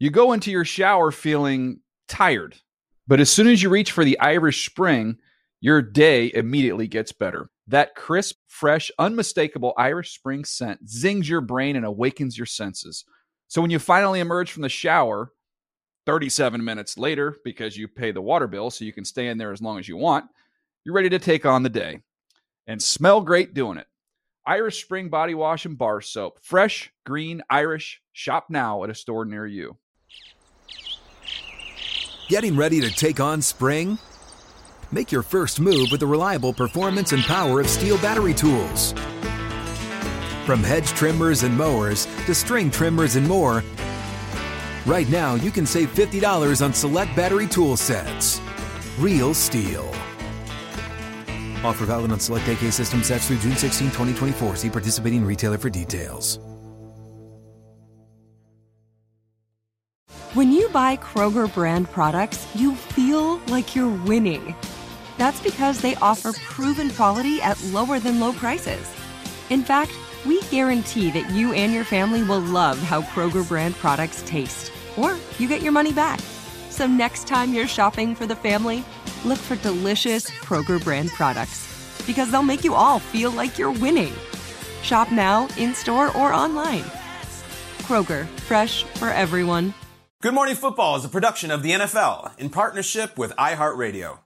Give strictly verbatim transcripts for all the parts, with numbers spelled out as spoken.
You go into your shower feeling tired, but as soon as you reach for the Irish Spring, your day immediately gets better. That crisp, fresh, unmistakable Irish Spring scent zings your brain and awakens your senses. So when you finally emerge from the shower, thirty-seven minutes later, because you pay the water bill so you can stay in there as long as you want, you're ready to take on the day. And smell great doing it. Irish Spring Body Wash and Bar Soap. Fresh, green, Irish. Shop now at a store near you. Getting ready to take on spring? Make your first move with the reliable performance and power of Steel battery tools. From hedge trimmers and mowers to string trimmers and more, right now you can save fifty dollars on select battery tool sets. Real Steel. Offer valid on select A K system sets through June sixteenth, twenty twenty-four. See participating retailer for details. When you buy Kroger brand products, you feel like you're winning. That's because they offer proven quality at lower than low prices. In fact, we guarantee that you and your family will love how Kroger brand products taste, or you get your money back. So next time you're shopping for the family, look for delicious Kroger brand products, because they'll make you all feel like you're winning. Shop now, in-store, or online. Kroger, fresh for everyone. Good Morning Football is a production of the N F L in partnership with iHeartRadio.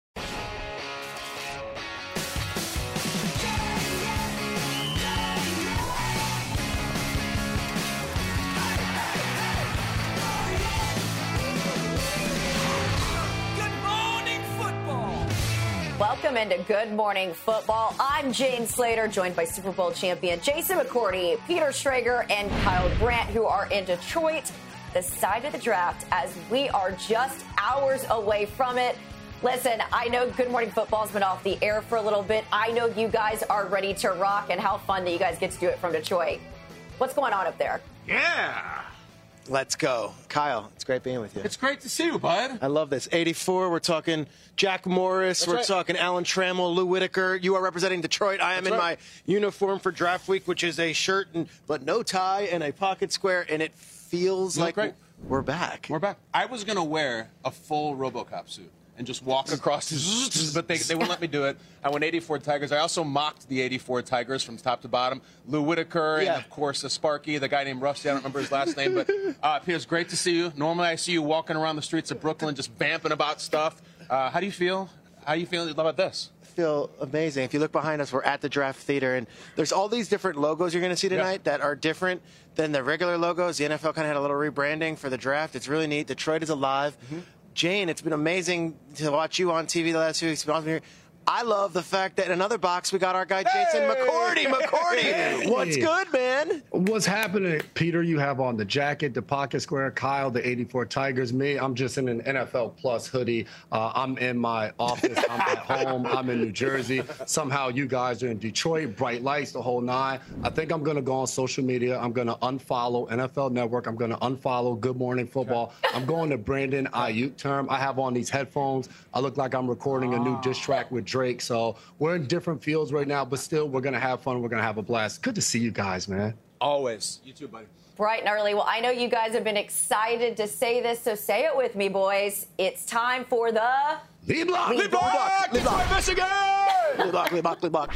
Welcome into Good Morning Football. I'm Jane Slater, joined by Super Bowl champion Jason McCourty, Peter Schrager, and Kyle Brandt, who are in Detroit, the side of the draft, as we are just hours away from it. Listen, I know Good Morning Football's been off the air for a little bit. I know you guys are ready to rock, and how fun that you guys get to do it from Detroit. What's going on up there? Yeah. Let's go. Kyle, it's great being with you. It's great to see you, bud. I love this. eighty-four, we're talking Jack Morris, That's we're right. talking Alan Trammell, Lou Whitaker. You are representing Detroit. I am That's in right. my uniform for draft week, which is a shirt and but no tie and a pocket square, and it feels You look like great. we're back. We're back. I was going to wear a full RoboCop suit and just walk across, but they, they wouldn't let me do it. I went eighty-four Tigers. I also mocked the eighty-four Tigers from top to bottom. Lou Whitaker Yeah. and, of course, uh, Sparky, the guy named Rusty. I don't remember his last name. But, uh, Peter, it's great to see you. Normally I see you walking around the streets of Brooklyn just vamping about stuff. Uh, how do you feel? How do you feel about this? Feel amazing. If you look behind us, we're at the Draft Theater, and there's all these different logos you're going to see tonight Yeah. that are different than the regular logos. The N F L kind of had a little rebranding for the draft. It's really neat. Detroit is alive. Mm-hmm. Jane, it's been amazing to watch you on T V the last few weeks. Here. I love the fact that in another box we got our guy Jason Hey! McCourty. McCourty, Hey! what's good, man? What's happening, Peter? You have on the jacket, the pocket square. Kyle, the eighty-four Tigers. Me, I'm just in an N F L Plus hoodie. Uh, I'm in my office. I'm at home. I'm in New Jersey. Somehow you guys are in Detroit. Bright lights, the whole nine. I think I'm going to go on social media. I'm going to unfollow N F L Network. I'm going to unfollow Good Morning Football. I'm going to Brandon Ayuk term. I have on these headphones. I look like I'm recording a new diss track with Drake. So we're in different fields right now, but still we're going to have fun. We're going to have a blast. Good to see you guys, man. Always. You too, buddy. Bright and early. Well, I know you guys have been excited to say this, so say it with me, boys. It's time for the... Lead block! Lead block! Lead block! Michigan! Lead block, lead block, lead block.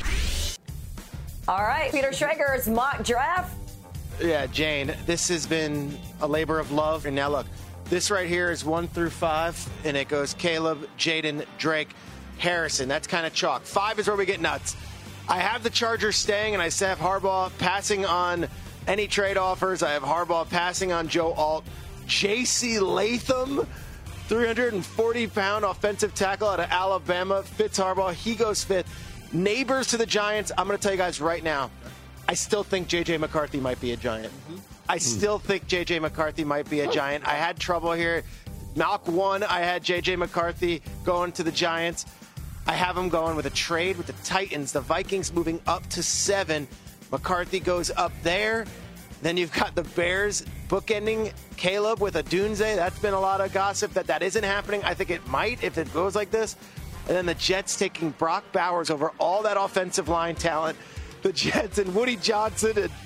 All right, Peter Schrager's mock draft. Yeah, Jane, this has been a labor of love. And now look, this right here is one through five, and it goes Caleb, Jaden, Drake, Harrison. That's kind of chalk. Five is where we get nuts. I have the Chargers staying, and I have Harbaugh passing on any trade offers. I have Harbaugh passing on Joe Alt. J C Latham, three hundred forty pound offensive tackle out of Alabama, fits Harbaugh. He goes fifth. Neighbors to the Giants. I'm going to tell you guys right now, I still think J J McCarthy might be a Giant. Mm-hmm. I still think J J McCarthy might be a Giant. I had trouble here. Mock one, I had J J McCarthy going to the Giants. I have him going with a trade with the Titans. The Vikings moving up to seven. McCarthy goes up there. Then you've got the Bears bookending Caleb with a Dunze. That's been a lot of gossip that that isn't happening. I think it might if it goes like this. And then the Jets taking Brock Bowers over all that offensive line talent. The Jets and Woody Johnson and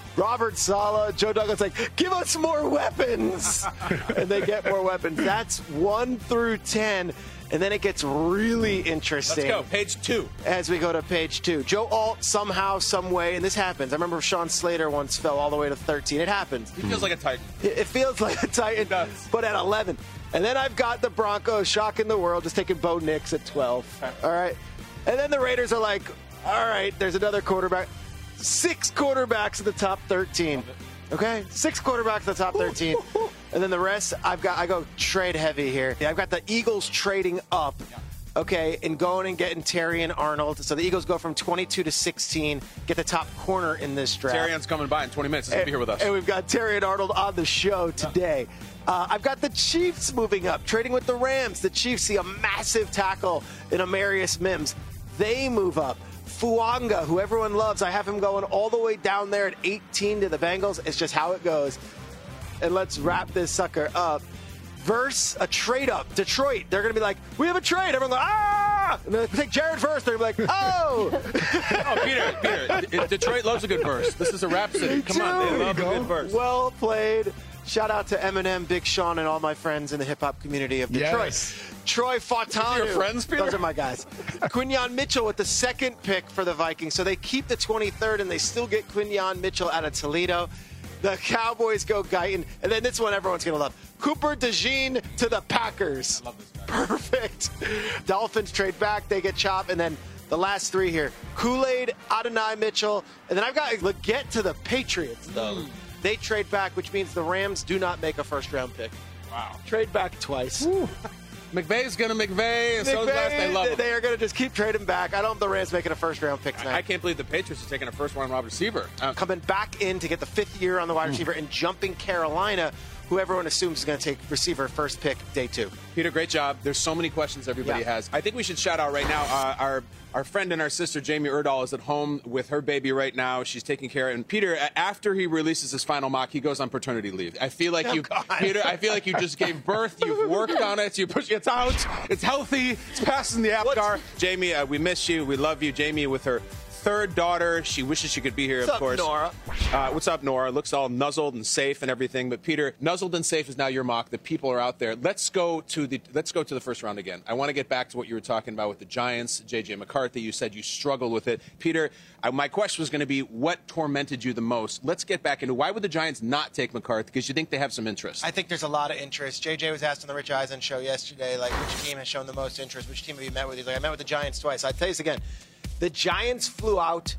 Robert Saleh, Joe Douglas, like, give us more weapons. And they get more weapons. That's one through ten. And then it gets really interesting. Let's go. Page two. As we go to page two. Joe Alt, somehow, some way, and this happens. I remember Sean Slater once fell all the way to thirteen. It happens. He feels like a Titan. It, it feels like a Titan, It does. but at eleven. And then I've got the Broncos shocking the world, just taking Bo Nix at twelve. All right. And then the Raiders are like, all right, there's another quarterback. Six quarterbacks in the top thirteen. Okay? Six quarterbacks in the top thirteen. And then the rest, I've got, I go trade heavy here. I've got the Eagles trading up, okay, and going and getting Terry and Arnold. So the Eagles go from twenty-two to sixteen, get the top corner in this draft. Terrion's coming by in twenty minutes. He's going to be here with us. And we've got Terry and Arnold on the show today. Uh, I've got the Chiefs moving up, trading with the Rams. The Chiefs see a massive tackle in Amarius Mims. They move up. Fuanga, who everyone loves, I have him going all the way down there at eighteen to the Bengals. It's just how it goes. And let's wrap this sucker up. Verse a trade up. Detroit, they're going to be like, we have a trade. Everyone goes, ah! And they take Jared first. They're going to be like, oh! Oh, Peter, Peter, Detroit loves a good verse. This is a rap city. Come on, they love a good verse. Well played. Shout out to Eminem, Big Sean, and all my friends in the hip-hop community of Detroit. Yes. Troy Fautanu. Your friends, Peter? Those are my guys. Quinyon Mitchell with the second pick for the Vikings. So they keep the twenty-third, and they still get Quinyon Mitchell out of Toledo. The Cowboys go Guyton. And then this one everyone's going to love. Cooper DeJean to the Packers. I love this guy. Perfect. Dolphins trade back. They get Chop. And then the last three here. Kool-Aid, Adonai Mitchell. And then I've got Leggett to the Patriots, though. Mm. They trade back, which means the Rams do not make a first-round pick. Wow. Trade back twice. McVay's going to McVay. So last they love him. They are going to just keep trading back. I don't have the Rams making a first-round pick tonight. I can't believe the Patriots are taking a first-round wide receiver. Uh, Coming back in to get the fifth year on the wide receiver and jumping Carolina, who everyone assumes is going to take receiver first pick day two. Peter, great job. There's so many questions everybody Yeah. has. I think we should shout out right now uh, our our friend and our sister Jamie Erdahl is at home with her baby right now. She's taking care of it. And Peter, after he releases his final mock, he goes on paternity leave. I feel like Oh, you, God. Peter. I feel like you just gave birth. You've worked on it. You push. It's out. It's healthy. It's passing the APGAR. Jamie, uh, we miss you. We love you. Jamie with her third daughter. She wishes she could be here, What's of up, course. Nora? Uh, what's up, Nora? Looks all nuzzled and safe and everything. But Peter, nuzzled and safe is now your mock. The people are out there. Let's go to the let's go to the first round again. I want to get back to what you were talking about with the Giants, J J McCarthy. You said you struggled with it, Peter. I, my question was going to be, what tormented you the most? Let's get back into why would the Giants not take McCarthy? Because you think they have some interest. I think there's a lot of interest. J J was asked on the Rich Eisen show yesterday, like, which team has shown the most interest? Which team have you met with? He's like, I met with the Giants twice. I'd tell you this again. The Giants flew out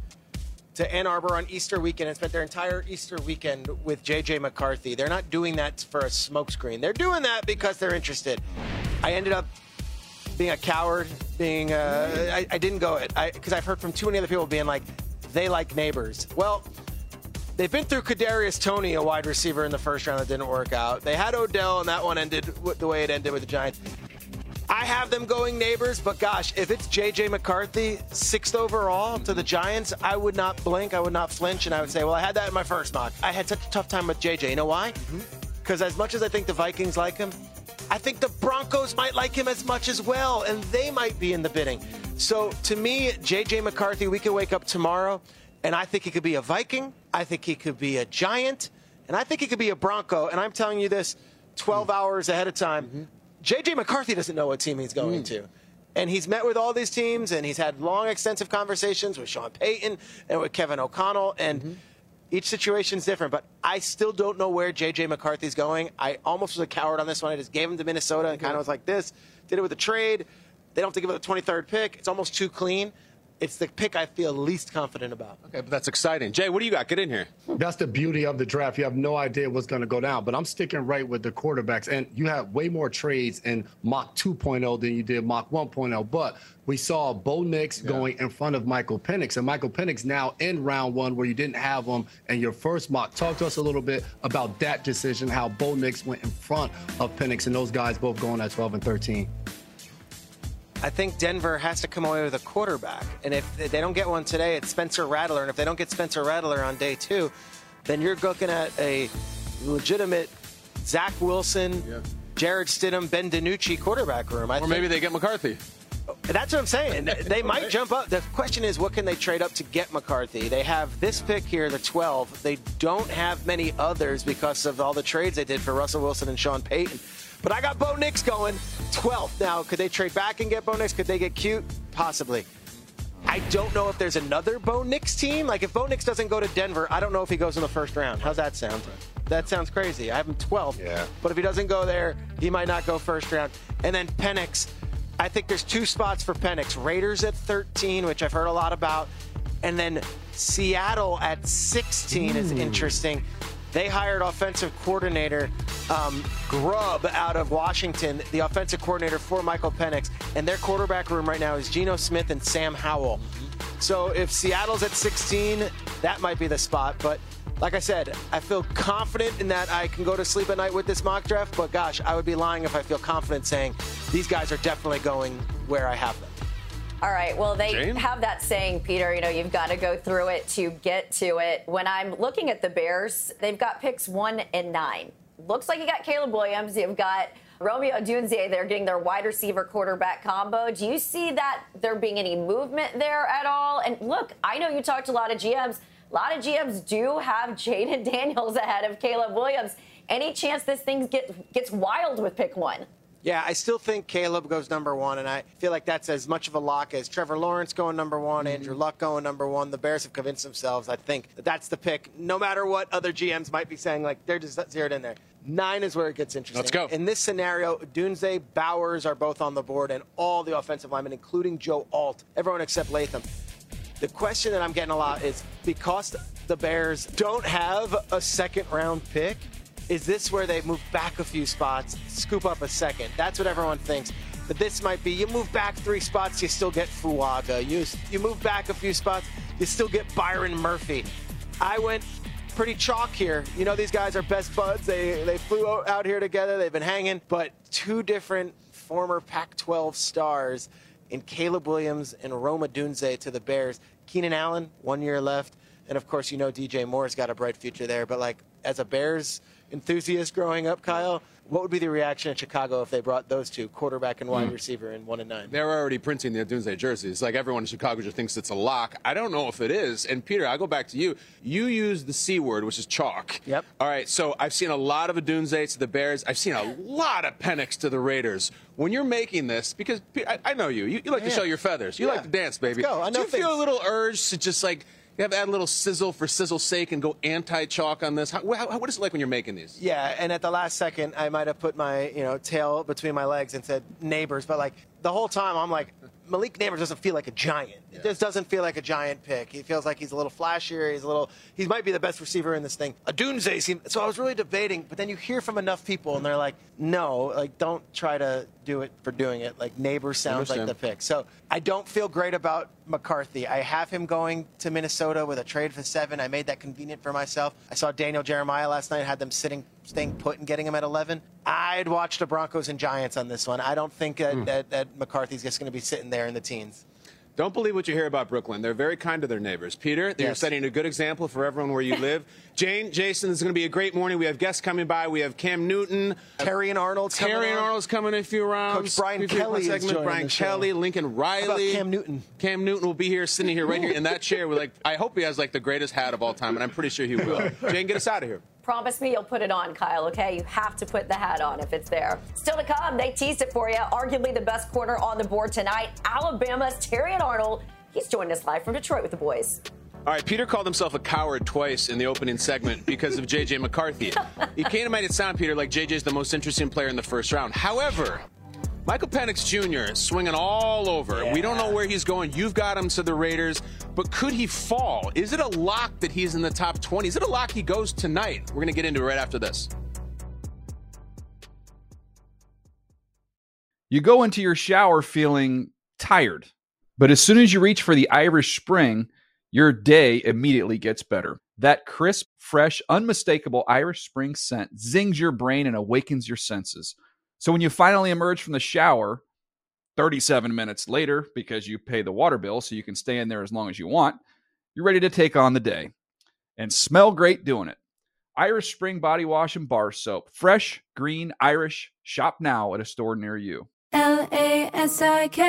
to Ann Arbor on Easter weekend and spent their entire Easter weekend with J J McCarthy. They're not doing that for a smokescreen. They're doing that because they're interested. I ended up being a coward, being, uh, I, I didn't go it. Because I've heard from too many other people being like, they like neighbors. Well, they've been through Kadarius Toney, a wide receiver in the first round that didn't work out. They had Odell, and that one ended the way it ended with the Giants. I have them going neighbors, but gosh, if it's J J McCarthy, sixth overall to the Giants, I would not blink, I would not flinch, and I would say, well, I had that in my first mock. I had such a tough time with J J. You know why? Because as much as I think the Vikings like him, I think the Broncos might like him as much as well, and they might be in the bidding. So to me, J J McCarthy, we could wake up tomorrow, and I think he could be a Viking, I think he could be a Giant, and I think he could be a Bronco, and I'm telling you this twelve mm. hours ahead of time. Mm-hmm. J J McCarthy doesn't know what team he's going mm. to. And he's met with all these teams, and he's had long, extensive conversations with Sean Payton and with Kevin O'Connell, and mm-hmm. each situation's different. But I still don't know where J J McCarthy's going. I almost was a coward on this one. I just gave him to Minnesota and kind of was like this. Did it with a trade. They don't have to give it the twenty-third pick. It's almost too clean. It's the pick I feel least confident about. Okay, but that's exciting. Jay, what do you got? Get in here. That's the beauty of the draft. You have no idea what's going to go down. But I'm sticking right with the quarterbacks. And you have way more trades in mock two point oh than you did mock one point oh. But we saw Bo Nix yeah. going in front of Michael Penix. And Michael Penix now in round one where you didn't have him in your first mock. Talk to us a little bit about that decision, how Bo Nix went in front of Penix and those guys both going at twelve and thirteen. I think Denver has to come away with a quarterback. And if they don't get one today, it's Spencer Rattler. And if they don't get Spencer Rattler on day two, then you're looking at a legitimate Zach Wilson, yeah. Jared Stidham, Ben DiNucci quarterback room. I or think, maybe they get McCarthy. That's what I'm saying. They might jump up. The question is, what can they trade up to get McCarthy? They have this pick here, the twelve. They don't have many others because of all the trades they did for Russell Wilson and Sean Payton. But I got Bo Nix going, twelfth. Now, could they trade back and get Bo Nix? Could they get cute? Possibly. I don't know if there's another Bo Nix team. Like, if Bo Nix doesn't go to Denver, I don't know if he goes in the first round. How's that sound? That sounds crazy. I have him twelfth. Yeah. But if he doesn't go there, he might not go first round. And then Penix. I think there's two spots for Penix. Raiders at thirteen, which I've heard a lot about. And then Seattle at sixteen is interesting. They hired offensive coordinator um, Grubb out of Washington, the offensive coordinator for Michael Penix. And their quarterback room right now is Geno Smith and Sam Howell. So if Seattle's at sixteen, that might be the spot. But like I said, I feel confident in that I can go to sleep at night with this mock draft. But gosh, I would be lying if I feel confident saying these guys are definitely going where I have them. All right. Well, they Jane? have that saying, Peter, you know, you've got to go through it to get to it. When I'm looking at the Bears, they've got picks one and nine. Looks like you got Caleb Williams. You've got Romeo Odunze. They're getting their wide receiver quarterback combo. Do you see that there being any movement there at all? And look, I know you talked to a lot of G Ms. A lot of G Ms do have Jaden Daniels ahead of Caleb Williams. Any chance this thing get, gets wild with pick one? Yeah, I still think Caleb goes number one, and I feel like that's as much of a lock as Trevor Lawrence going number one, mm-hmm. Andrew Luck going number one. The Bears have convinced themselves, I think, that that's the pick, no matter what other G Ms might be saying, like, they're just zeroed in there. Nine is where it gets interesting. Let's go. In this scenario, Dunze, Bowers are both on the board, and all the offensive linemen, including Joe Alt, everyone except Latham. The question that I'm getting a lot is, because the Bears don't have a second-round pick, is this where they move back a few spots, scoop up a second? That's what everyone thinks. But this might be, you move back three spots, you still get Fuaga. You, you move back a few spots, you still get Byron Murphy. I went pretty chalk here. You know, these guys are best buds. They, they flew out here together. They've been hanging. But two different former Pac twelve stars in Caleb Williams and Rome Odunze to the Bears. Keenan Allen, one year left. And, of course, you know D J Moore's got a bright future there. But, like, as a Bears enthusiast growing up, Kyle, what would be the reaction in Chicago if they brought those two, quarterback and wide mm. receiver, in one and nine? They're already printing the Odunze jerseys. Like, everyone in Chicago just thinks it's a lock. I don't know if it is. And, Peter, I'll go back to you. You use the C word, which is chalk. Yep. All right, so I've seen a lot of Odunze to the Bears. I've seen a lot of Penix to the Raiders. When you're making this, because I, I know you. You, you like yeah. to show your feathers. You yeah. like to dance, baby. Let's go. I know Do you things. feel a little urge to just, like, you have to add a little sizzle for sizzle's sake and go anti-chalk on this? How, how, what is it like when you're making these? Yeah, and at the last second, I might have put my you know tail between my legs and said neighbors. But, like, the whole time, I'm like, Malik Neighbors doesn't feel like a giant. Yeah. It just doesn't feel like a giant pick. He feels like he's a little flashier. He's a little. He might be the best receiver in this thing. Odunze seemed. So I was really debating, but then you hear from enough people, and they're like, no, like, don't try to do it for doing it. Like, Neighbors sounds like the pick. So I don't feel great about McCarthy. I have him going to Minnesota with a trade for seven. I made that convenient for myself. I saw Daniel Jeremiah last night, had them sitting, staying put and getting him at eleven. I'd watch the Broncos and Giants on this one. I don't think that, mm. that, that McCarthy's just going to be sitting there in the teens. Don't believe what you hear about Brooklyn. They're very kind to their neighbors. Peter, you're yes. setting a good example for everyone where you live. Jane, Jason, this is going to be a great morning. We have guests coming by. We have Cam Newton. Terry and Arnold's coming Terry and on. Arnold's coming in a few rounds. Coach Brian Kelly is joining Brian the show. Kelly, Lincoln Riley. How about Cam Newton? Cam Newton will be here, sitting here, right here in that chair. With like, I hope he has like the greatest hat of all time, and I'm pretty sure he will. Jane, get us out of here. Promise me you'll put it on, Kyle, okay? You have to put the hat on if it's there. Still to come, they teased it for you. Arguably the best corner on the board tonight, Alabama's Terry and Arnold. He's joined us live from Detroit with the boys. All right, Peter called himself a coward twice in the opening segment because of J J McCarthy. You can't have made it sound, Peter, like J J's the most interesting player in the first round. However, Michael Penix Junior is swinging all over. Yeah. We don't know where he's going. You've got him to the Raiders. But could he fall? Is it a lock that he's in the top twenty? Is it a lock he goes tonight? We're going to get into it right after this. You go into your shower feeling tired, but as soon as you reach for the Irish Spring, your day immediately gets better. That crisp, fresh, unmistakable Irish Spring scent zings your brain and awakens your senses. So when you finally emerge from the shower, thirty-seven minutes later, because you pay the water bill so you can stay in there as long as you want, you're ready to take on the day and smell great doing it. Irish Spring Body Wash and Bar Soap. Fresh, green, Irish. Shop now at a store near you. L A S I K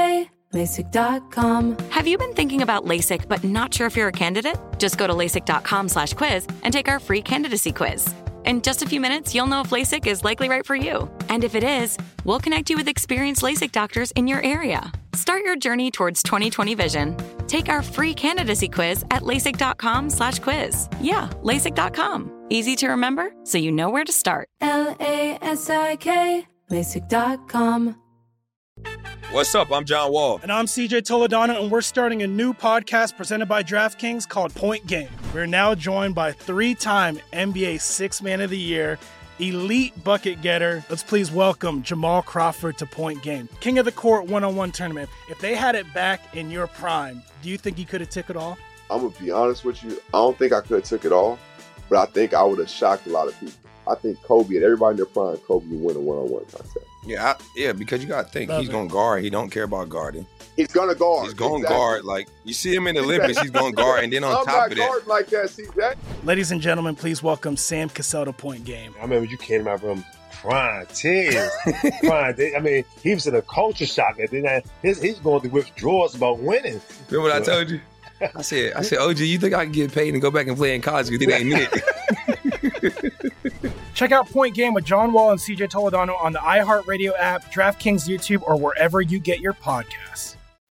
LASIK dot com. Have you been thinking about LASIK but not sure if you're a candidate? Just go to LASIK dot com slash quiz and take our free candidacy quiz. In just a few minutes, you'll know if LASIK is likely right for you. And if it is, we'll connect you with experienced LASIK doctors in your area. Start your journey towards twenty twenty vision. Take our free candidacy quiz at LASIK dot com slash quiz. Yeah, LASIK dot com. Easy to remember, so you know where to start. L A S I K, LASIK dot com. What's up? I'm John Wall. And I'm C J Toledano, and we're starting a new podcast presented by DraftKings called Point Game. We're now joined by three-time N B A Sixth Man of the Year, elite bucket getter. Let's please welcome Jamal Crawford to Point Game. King of the Court one-on-one tournament. If they had it back in your prime, do you think you could have took it all? I'm going to be honest with you. I don't think I could have took it all, but I think I would have shocked a lot of people. I think Kobe and everybody in their prime, Kobe would win a one-on-one contest. Yeah, I, yeah, because you got to think, Love he's going to guard. He don't care about guarding. He's going to guard. He's going to exactly. guard. Like, you see him in the Olympics, he's going to guard. And then on I'm top of not guarding that. like that, C J. Ladies and gentlemen, please welcome Sam Cassell to Point Game. I remember you came to my room crying, tears, crying. I mean, he was in a culture shock. And then his, he's going through withdrawals about winning. Remember what I told you? I said, I said, O G, you think I can get paid and go back and play in college? You think that ain't it? Check out Point Game with John Wall and C J Toledano on the iHeartRadio app, DraftKings YouTube, or wherever you get your podcasts.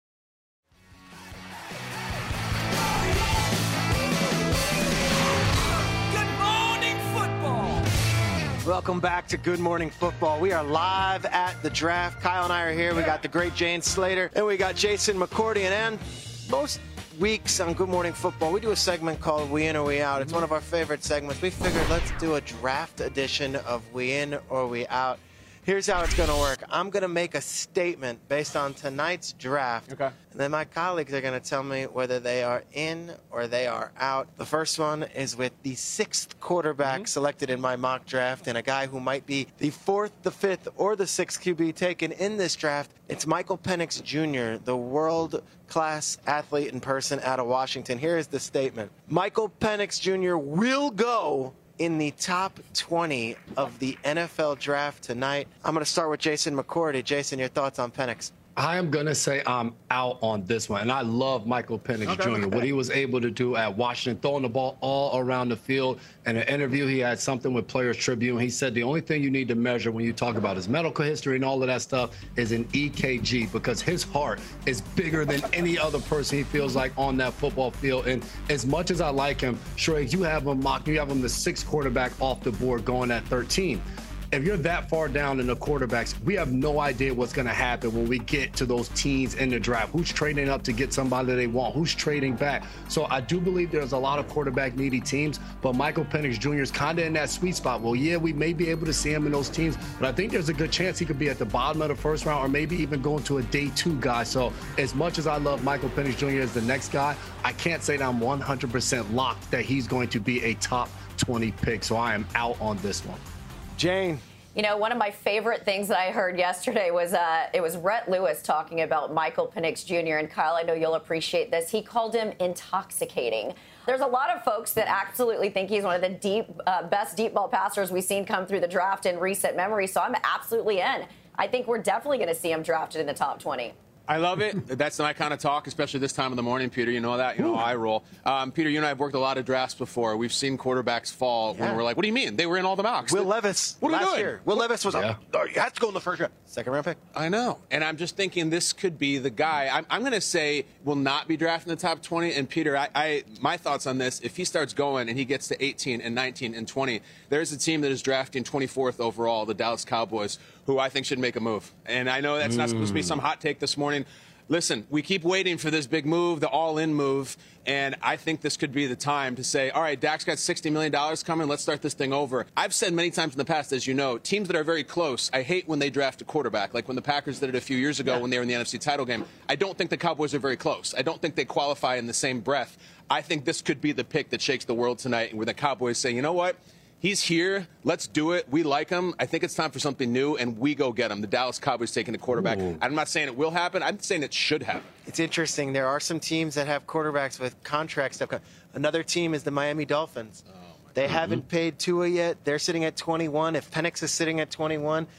Good morning, football. Welcome back to Good Morning Football. We are live at the draft. Kyle and I are here. We got the great Jane Slater, and we got Jason McCourty. And most weeks on Good Morning Football, we do a segment called We In or We Out. It's one of our favorite segments. We figured let's do a draft edition of We In or We Out. Here's how it's going to work. I'm going to make a statement based on tonight's draft. Okay. And then my colleagues are going to tell me whether they are in or they are out. The first one is with the sixth quarterback mm-hmm. selected in my mock draft, and a guy who might be the fourth, the fifth, or the sixth Q B taken in this draft. It's Michael Penix Junior, the world-class athlete in person out of Washington. Here is the statement. Michael Penix Junior will go in the top twenty of the N F L draft tonight. I'm going to start with Jason McCourty. Jason, your thoughts on Penix? I am going to say I'm out on this one. And I love Michael Penix okay, Junior Okay. What he was able to do at Washington, throwing the ball all around the field. In an interview, he had something with Players Tribune. He said the only thing you need to measure when you talk about his medical history and all of that stuff is an E K G, because his heart is bigger than any other person he feels like on that football field. And as much as I like him, Shrek, you have him mocked. You have him the sixth quarterback off the board going at thirteen. If you're that far down in the quarterbacks, we have no idea what's going to happen when we get to those teens in the draft. Who's trading up to get somebody they want? Who's trading back? So I do believe there's a lot of quarterback needy teams, but Michael Penix Junior is kind of in that sweet spot. Well, yeah, we may be able to see him in those teams, but I think there's a good chance he could be at the bottom of the first round or maybe even going to a day two guy. So as much as I love Michael Penix Junior as the next guy, I can't say that I'm one hundred percent locked that he's going to be a top twenty pick. So I am out on this one. Jane. You know, one of my favorite things that I heard yesterday was uh, it was Rhett Lewis talking about Michael Penix Junior And Kyle, I know you'll appreciate this. He called him intoxicating. There's a lot of folks that absolutely think he's one of the deep, uh, best deep ball passers we've seen come through the draft in recent memory. So I'm absolutely in. I think we're definitely going to see him drafted in the top twenty. I love it. That's my kind of talk, especially this time of the morning, Peter. You know that. You know how I roll. Um, Peter, you and I have worked a lot of drafts before. We've seen quarterbacks fall yeah. when we're like, what do you mean? They were in all the mocks. Will Levis what are last doing? year. Will Levis was yeah. up. You have to go in the first round. Second round pick. I know. And I'm just thinking this could be the guy. I'm, I'm going to say will not be drafted in the top twenty. And, Peter, I, I my thoughts on this, if he starts going and he gets to eighteen and nineteen and twenty, there's a team that is drafting twenty-fourth overall, the Dallas Cowboys, who I think should make a move. And I know that's not mm. supposed to be some hot take this morning. Listen, we keep waiting for this big move, the all-in move, and I think this could be the time to say, all right, Dak's got sixty million dollars coming. Let's start this thing over. I've said many times in the past, as you know, teams that are very close, I hate when they draft a quarterback, like when the Packers did it a few years ago yeah. when they were in the N F C title game. I don't think the Cowboys are very close. I don't think they qualify in the same breath. I think this could be the pick that shakes the world tonight, where the Cowboys say, you know what? He's here. Let's do it. We like him. I think it's time for something new, and we go get him. The Dallas Cowboys taking the quarterback. Ooh. I'm not saying it will happen. I'm saying it should happen. It's interesting. There are some teams that have quarterbacks with contract stuff. Another team is the Miami Dolphins. Oh they mm-hmm. haven't paid Tua yet. They're sitting at twenty-one. If Penix is sitting at twenty-one,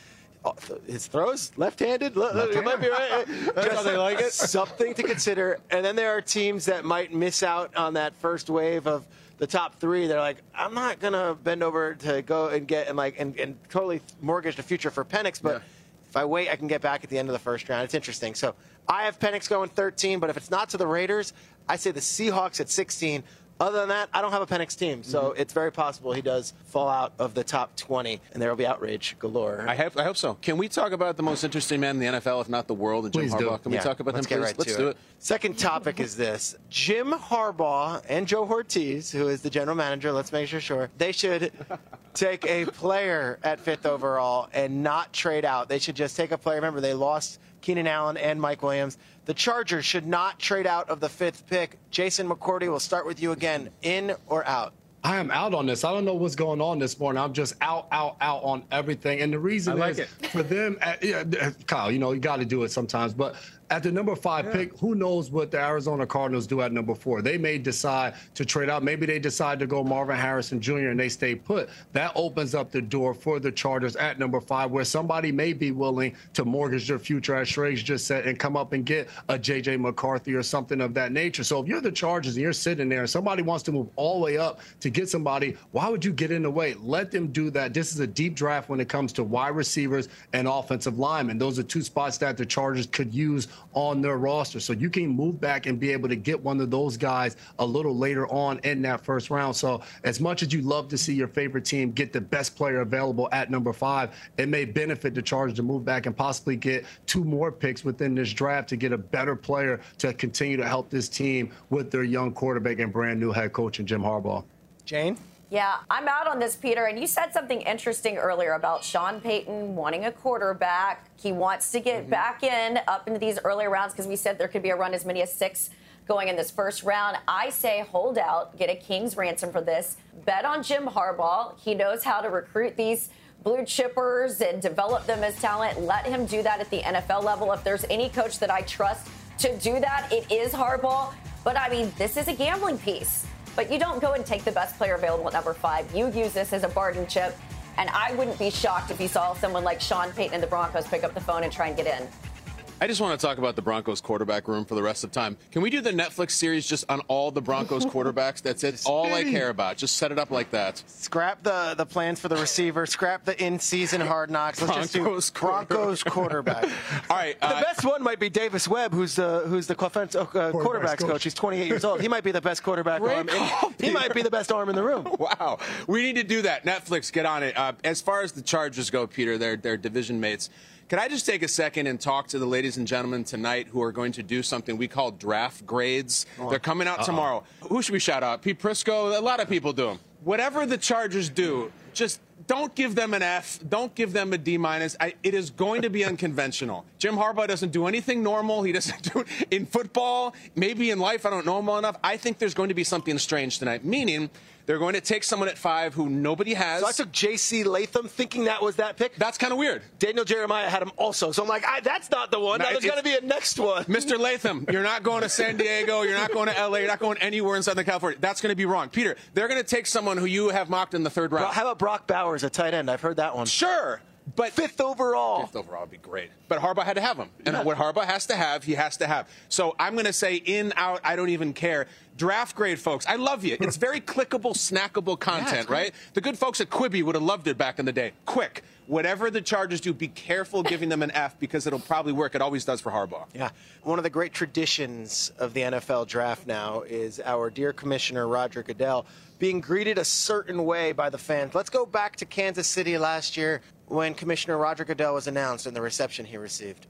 his throws left-handed. Left-handed. It might be right. That's how they like it. Something to consider. And then there are teams that might miss out on that first wave of the top three. They're like, I'm not gonna bend over to go and get and like and, and totally mortgage the future for Penix, but. Yeah. If I wait, I can get back at the end of the first round. It's interesting. So I have Penix going thirteen, but if it's not to the Raiders, I say the Seahawks at sixteen. Other than that, I don't have a Penix team, so mm-hmm. it's very possible he does fall out of the top twenty, and there will be outrage galore. I hope, I hope so. Can we talk about the most interesting man in the N F L, if not the world, and Jim Please Harbaugh? do. Can yeah. we talk about Let's him, get please? right Let's to do it. it. Second topic is this. Jim Harbaugh and Joe Ortiz, who is the general manager, let's make sure, sure, they should take a player at fifth overall and not trade out. They should just take a player. Remember, they lost Keenan Allen and Mike Williams. The Chargers should not trade out of the fifth pick. Jason McCourty, we'll start with you again. In or out? I am out on this. I don't know what's going on this morning. I'm just out, out, out on everything. And the reason I like is it. for them, at, yeah, Kyle, you know, you got to do it sometimes. But at the number five yeah. pick, who knows what the Arizona Cardinals do at number four? They may decide to trade out. Maybe they decide to go Marvin Harrison Junior and they stay put. That opens up the door for the Chargers at number five, where somebody may be willing to mortgage their future, as Shrey's just said, and come up and get a J J McCarthy or something of that nature. So if you're the Chargers and you're sitting there and somebody wants to move all the way up to get somebody, why would you get in the way? Let them do that. This is a deep draft when it comes to wide receivers and offensive linemen. Those are two spots that the Chargers could use on their roster. So you can move back and be able to get one of those guys a little later on in that first round. So as much as you love to see your favorite team get the best player available at number five, it may benefit the Chargers to move back and possibly get two more picks within this draft to get a better player to continue to help this team with their young quarterback and brand new head coach in Jim Harbaugh. Jane? Yeah, I'm out on this, Peter. And you said something interesting earlier about Sean Payton wanting a quarterback. He wants to get mm-hmm. back in up into these earlier rounds because we said there could be a run as many as six going in this first round. I say hold out, get a king's ransom for this. Bet on Jim Harbaugh. He knows how to recruit these blue chippers and develop them as talent. Let him do that at the N F L level. If there's any coach that I trust to do that, it is Harbaugh. But, I mean, this is a gambling piece. But you don't go and take the best player available at number five. You use this as a bargaining chip. And I wouldn't be shocked if you saw someone like Sean Payton and the Broncos pick up the phone and try and get in. I just want to talk about the Broncos quarterback room for the rest of the time. Can we do the Netflix series just on all the Broncos quarterbacks? That's it. All I care about. Just set it up like that. Scrap the, the plans for the receiver. Scrap the in-season Hard Knocks. Let's Broncos just do Broncos quarterback. All right. Uh, the best one might be Davis Webb, who's the who's the uh, quarterbacks coach. coach. He's twenty-eight years old. He might be the best quarterback arm. In, he might be the best arm in the room. Wow. We need to do that. Netflix, get on it. Uh, as far as the Chargers go, Peter, they're, they're division mates. Can I just take a second and talk to the ladies and gentlemen tonight who are going to do something we call draft grades? Oh. They're coming out Uh-oh. tomorrow. Who should we shout out? Pete Prisco? A lot of people do them. Whatever the Chargers do, just don't give them an F. Don't give them a D minus. I, it is going to be unconventional. Jim Harbaugh doesn't do anything normal. He doesn't do it in football, maybe in life. I don't know him well enough. I think there's going to be something strange tonight, meaning they're going to take someone at five who nobody has. So I took J C Latham thinking that was that pick. That's kind of weird. Daniel Jeremiah had him also. So I'm like, I, that's not the one. No, now there's got to be a next one. Mister Latham, you're not going to San Diego. You're not going to L A. You're not going anywhere in Southern California. That's going to be wrong. Peter, they're going to take someone who you have mocked in the third round. How about Brock Bowers, a tight end? I've heard that one. Sure. But fifth overall. Fifth overall would be great. But Harbaugh had to have him. And yeah. what Harbaugh has to have, he has to have. So I'm going to say in, out, I don't even care. Draft grade, folks. I love you. It's very clickable, snackable content, yeah, right? The good folks at Quibi would have loved it back in the day. Quick. Whatever the Chargers do, be careful giving them an F because it'll probably work. It always does for Harbaugh. Yeah. One of the great traditions of the N F L draft now is our dear commissioner, Roger Goodell, being greeted a certain way by the fans. Let's go back to Kansas City last year when Commissioner Roger Goodell was announced and the reception he received.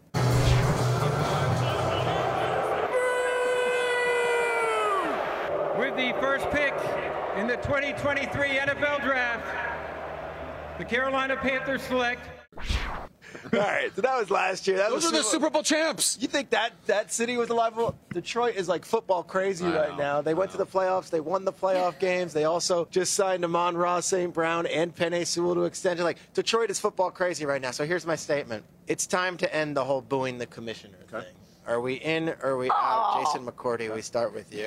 With the first pick in the twenty twenty-three N F L Draft, the Carolina Panthers select. All right, so that was last year. That Those was are the Super Bowl champs. You think that that city was alive? Well, Detroit is like football crazy right now. They went to the playoffs. They won the playoff games. They also just signed Amon-Ra Saint Brown and Penei Sewell to extension. Like, Detroit is football crazy right now. So here's my statement. It's time to end the whole booing the commissioner okay. thing. Are we in or are we out? Aww. Jason McCourty, we start with you.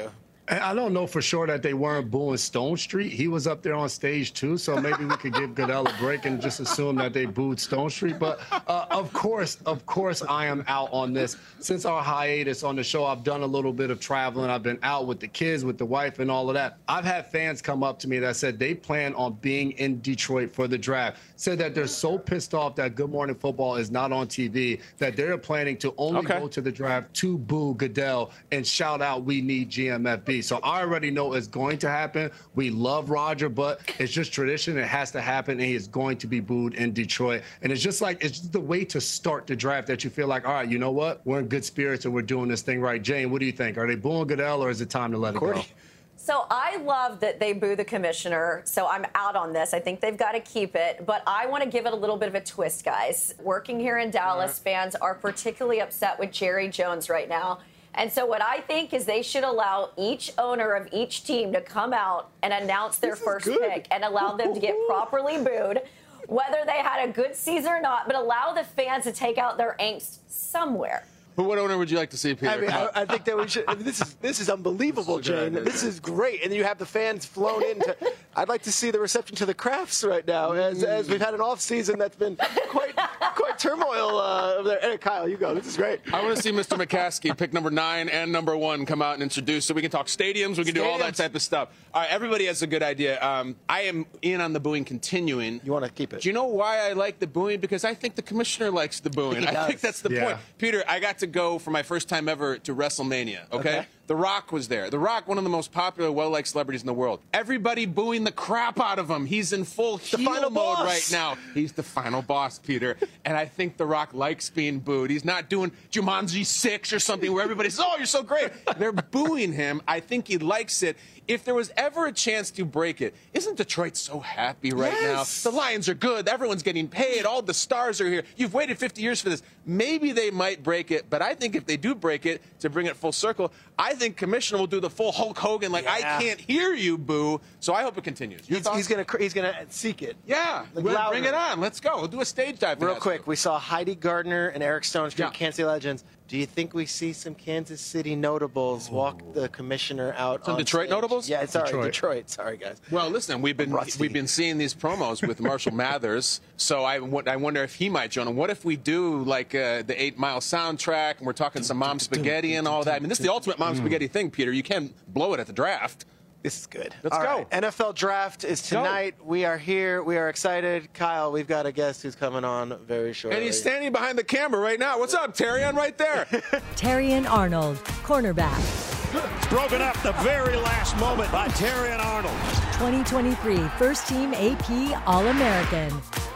And I don't know for sure that they weren't booing Stone Street. He was up there on stage too, so maybe we could give Goodell a break and just assume that they booed Stone Street. But uh, of course, of course, I am out on this. Since our hiatus on the show, I've done a little bit of traveling. I've been out with the kids, with the wife, and all of that. I've had fans come up to me that said they plan on being in Detroit for the draft. Said that they're so pissed off that Good Morning Football is not on T V that they're planning to only Okay. go to the draft to boo Goodell and shout out, "We need G M F B." So I already know it's going to happen. We love Roger, but it's just tradition. It has to happen, and he is going to be booed in Detroit. And it's just like, it's just the way to start the draft that you feel like, all right, you know what? We're in good spirits and we're doing this thing right. Jane, what do you think? Are they booing Goodell, or is it time to let it go? So I love that they boo the commissioner, so I'm out on this. I think they've got to keep it, but I want to give it a little bit of a twist, guys. Working here in Dallas, fans are particularly upset with Jerry Jones right now. And so what I think is they should allow each owner of each team to come out and announce their first pick and allow them to get properly booed, whether they had a good season or not, but allow the fans to take out their angst somewhere. What owner would you like to see, Peter? I mean, I, I think that we should. I mean, this is this is unbelievable, This is a good Jane. idea. This is great, and you have the fans flown into. I'd like to see the reception to the Crafts right now, as, as we've had an off season that's been quite quite turmoil uh, over there. Hey, Kyle, you go. This is great. I want to see Mister McCaskey pick number nine and number one come out and introduce, so we can talk stadiums, we can do all that Stadiums. type of stuff. All right, everybody has a good idea. Um, I am in on the booing continuing. You want to keep it? Do you know why I like the booing? Because I think the commissioner likes the booing. He I does. think that's the Yeah. point. Peter, I got to go for my first time ever to WrestleMania, okay? Okay. The Rock was there. The Rock, one of the most popular, well-liked celebrities in the world. Everybody booing the crap out of him. He's in full heel final mode boss. right now. He's the final boss, Peter. And I think The Rock likes being booed. He's not doing Jumanji six or something where everybody says, oh, you're so great. They're booing him. I think he likes it. If there was ever a chance to break it, isn't Detroit so happy right Yes. now? The Lions are good. Everyone's getting paid. All the stars are here. You've waited fifty years for this. Maybe they might break it, but I think if they do break it, to bring it full circle, I think Commissioner will do the full Hulk Hogan, like, I Yeah. can't hear you, boo. So I hope it continues. Your He's, thoughts? he's gonna cr- he's gonna seek it. Yeah, Like we'll louder. bring it on. Let's go. We'll do a stage dive. Real for that quick, stuff. we saw Heidi Gardner and Eric Stone Street, Yeah. Kansas City Legends. Do you think we see some Kansas City notables walk the commissioner out? Some on Detroit stage? notables? Yeah, sorry, Detroit. Detroit. Sorry, guys. Well, listen, we've been Rusty. we've been seeing these promos with Marshall Mathers, so I, w- I wonder if he might join. And what if we do like uh, the Eight Mile soundtrack, and we're talking some Mom Spaghetti and all that? I mean, this is the ultimate Mom Spaghetti thing, Peter. You can't blow it at the draft. This is good. Let's All go. right, N F L draft is tonight. We are here. We are excited. Kyle, we've got a guest who's coming on very shortly. And he's standing behind the camera right now. What's up, Terry? On right there. Terrian Arnold, cornerback. Broken up the very last moment by Terrian Arnold. twenty twenty-three First Team A P All-American.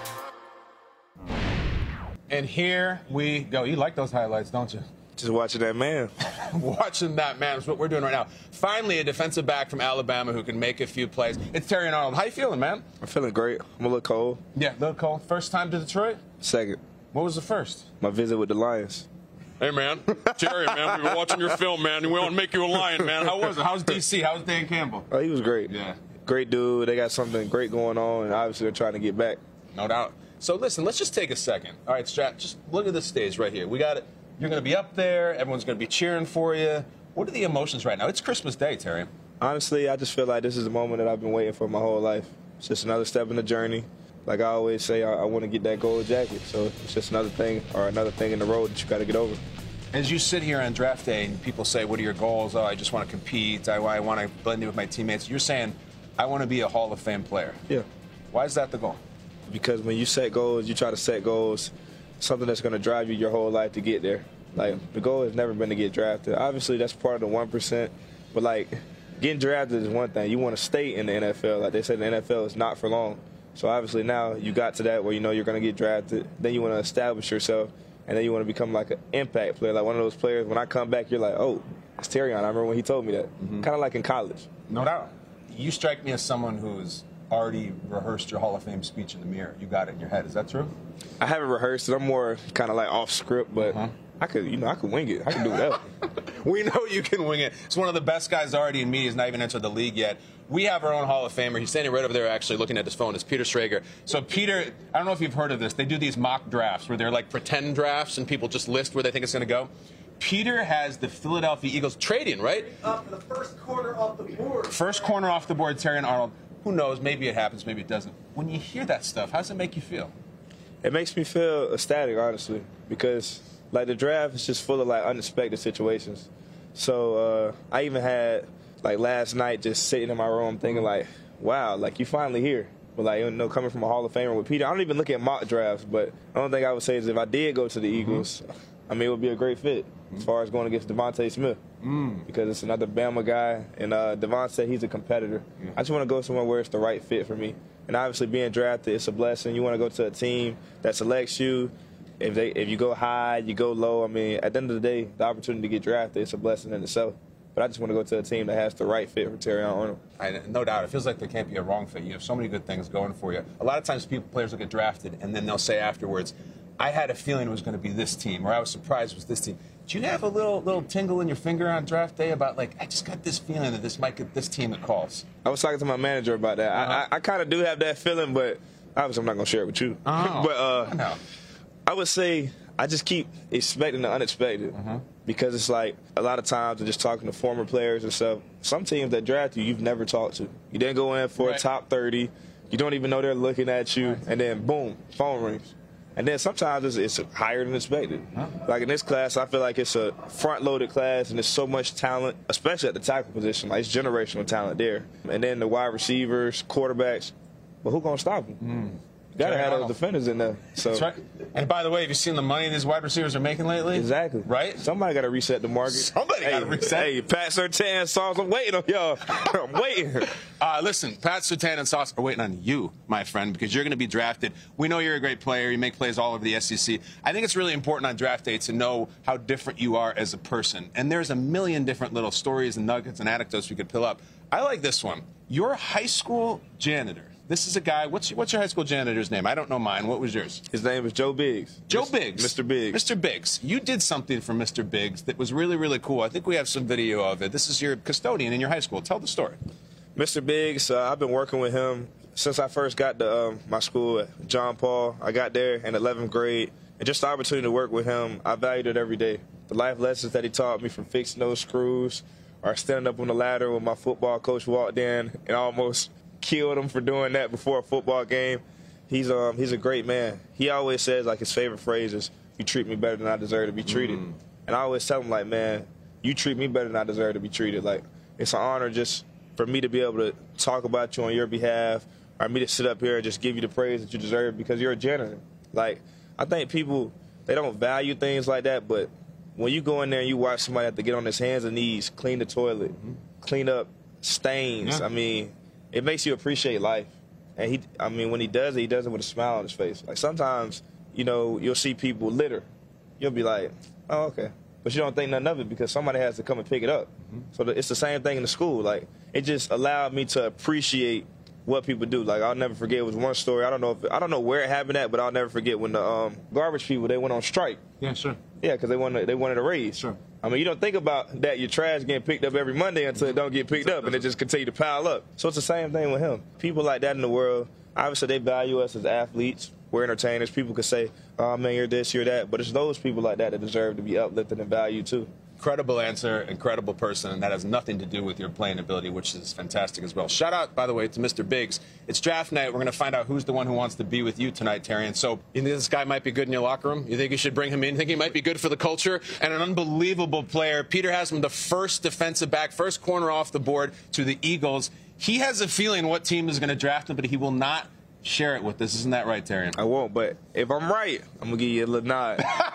And here we go. You like those highlights, don't you? Just watching that man. Watching that, man, is what we're doing right now. Finally, a defensive back from Alabama who can make a few plays. It's Terry and Arnold. How you feeling, man? I'm feeling great. I'm a little cold. Yeah, little cold. First time to Detroit? Second. What was the first? My visit with the Lions. Hey, man. Jerry, man, we were watching your film, man, and we want to make you a Lion, man. How was it? How's D C? How's Dan Campbell? Oh, he was great. Yeah. Great dude. They got something great going on, and obviously they're trying to get back. No doubt. So, listen, let's just take a second. All right, Strat, just look at this stage right here. We got it. You're going to be up there. Everyone's going to be cheering for you. What are the emotions right now? It's Christmas Day, Terry. Honestly, I just feel like this is the moment that I've been waiting for my whole life. It's just another step in the journey. Like I always say, I, I want to get that gold jacket. So it's just another thing or another thing in the road that you got to get over. As you sit here on draft day and people say, what are your goals? Oh, I just want to compete. I, I want to blend in with my teammates. You're saying, I want to be a Hall of Fame player. Yeah. Why is that the goal? Because when you set goals, you try to set goals, something that's going to drive you your whole life to get there. Like, the goal has never been to get drafted. Obviously, that's part of the one percent. But, like, getting drafted is one thing. You want to stay in the N F L. Like they said, the N F L is not for long. So, obviously, now you got to that where you know you're going to get drafted. Then you want to establish yourself. And then you want to become, like, an impact player. Like, one of those players, when I come back, you're like, oh, it's Terrion. I remember when he told me that. Mm-hmm. Kind of like in college. No doubt. You strike me as someone who's already rehearsed your Hall of Fame speech in the mirror. You got it in your head. Is that true? I haven't rehearsed it. I'm more kind of like off script, but uh-huh. I could, you know, I could wing it. I can do that. We know you can wing it. It's one of the best guys already in media. He's not even entered the league yet. We have our own Hall of Famer. He's standing right over there actually looking at his phone. It's Peter Schrager. So, Peter, I don't know if you've heard of this. They do these mock drafts where they're like pretend drafts and people just list where they think it's going to go. Peter has the Philadelphia Eagles trading, right? Up the first corner off the board. First corner off the board, Terrion Arnold. Who knows? Maybe it happens, maybe it doesn't. When you hear that stuff, how does it make you feel? It makes me feel ecstatic, honestly, because like the draft is just full of like unexpected situations. So uh, I even had like last night just sitting in my room thinking like, wow, like you finally here. But like, you know, coming from a Hall of Famer with Peter, I don't even look at mock drafts, but the only thing I would say is if I did go to the Eagles, mm-hmm. I mean, it would be a great fit mm-hmm. as far as going against Devontae Smith mm. because it's another Bama guy, and uh, Devontae, he's a competitor. Yeah. I just want to go somewhere where it's the right fit for me. And obviously being drafted, it's a blessing. You want to go to a team that selects you. If they, if you go high, you go low. I mean, at the end of the day, the opportunity to get drafted, it's a blessing in itself. But I just want to go to a team that has the right fit for Terrion Arnold. I, no doubt. It feels like there can't be a wrong fit. You have so many good things going for you. A lot of times people, players will get drafted, and then they'll say afterwards, I had a feeling it was going to be this team, or I was surprised it was this team. Do you have a little little tingle in your finger on draft day about, like, I just got this feeling that this might get this team that calls? I was talking to my manager about that. Uh-huh. I, I, I kind of do have that feeling, but obviously I'm not going to share it with you. Oh, but uh, no. I would say I just keep expecting the unexpected uh-huh. because it's like a lot of times I'm just talking to former players and stuff. Some teams that draft you, you've never talked to. You didn't go in for right. a top thirty. You don't even know they're looking at you. Right. And then, boom, phone rings. And then sometimes it's, it's higher than expected. Huh? Like in this class, I feel like it's a front-loaded class, and there's so much talent, especially at the tackle position. Like it's generational talent there. And then the wide receivers, quarterbacks. But who's going to stop them? Mm. You got to have those defenders in there. So. That's right. And by the way, have you seen the money these wide receivers are making lately? Exactly. Right? Somebody got to reset the market. Somebody hey, got to reset. Hey, Pat Surtain, Sauce, I'm waiting on y'all. I'm waiting. Uh, listen, Pat Surtain and Sauce are waiting on you, my friend, because you're going to be drafted. We know you're a great player. You make plays all over the S E C. I think it's really important on draft day to know how different you are as a person. And there's a million different little stories and nuggets and anecdotes we could pull up. I like this one. Your high school janitor. This is a guy, what's your, what's your high school janitor's name? I don't know mine. What was yours? His name is Joe Biggs. Joe Biggs. Mister Biggs. Mister Biggs. You did something for Mister Biggs that was really, really cool. I think we have some video of it. This is your custodian in your high school. Tell the story. Mister Biggs, uh, I've been working with him since I first got to um, my school at John Paul. I got there in eleventh grade. And just the opportunity to work with him, I valued it every day. The life lessons that he taught me, from fixing those screws or standing up on the ladder when my football coach walked in and almost killed him for doing that before a football game. He's um he's a great man. He always says, like, his favorite phrase is, you treat me better than I deserve to be treated. Mm. And I always tell him, like, man, you treat me better than I deserve to be treated. Like, it's an honor just for me to be able to talk about you on your behalf, or me to sit up here and just give you the praise that you deserve because you're a janitor. Like, I think people, they don't value things like that, but when you go in there and you watch somebody have to get on his hands and knees, clean the toilet, mm-hmm. clean up stains, yeah. I mean, it makes you appreciate life. And he, I mean, when he does it, he does it with a smile on his face. Like sometimes, you know, you'll see people litter. You'll be like, oh, okay. But you don't think nothing of it because somebody has to come and pick it up. Mm-hmm. So the, it's the same thing in the school. Like, it just allowed me to appreciate what people do. Like, I'll never forget, it was one story. I don't know if I don't know where it happened at, but I'll never forget when the um, garbage people, they went on strike. Yeah, sure. Yeah, because they wanted they wanted a raise. Sure. I mean, you don't think about that your trash getting picked up every Monday until it don't get picked up, and it just continue to pile up. So it's the same thing with him. People like that in the world, obviously they value us as athletes. We're entertainers. People could say, oh, man, you're this, you're that. But it's those people like that that deserve to be uplifted and valued, too. Incredible answer, incredible person, and that has nothing to do with your playing ability, which is fantastic as well. Shout out, by the way, to Mister Biggs. It's draft night. We're going to find out who's the one who wants to be with you tonight, Terrion. So you think this guy might be good in your locker room? You think you should bring him in? You think he might be good for the culture? And an unbelievable player. Peter has him the first defensive back, first corner off the board to the Eagles. He has a feeling what team is going to draft him, but he will not share it with us. Isn't that right, Terrion? I won't, but if I'm right, I'm going to give you a little nod.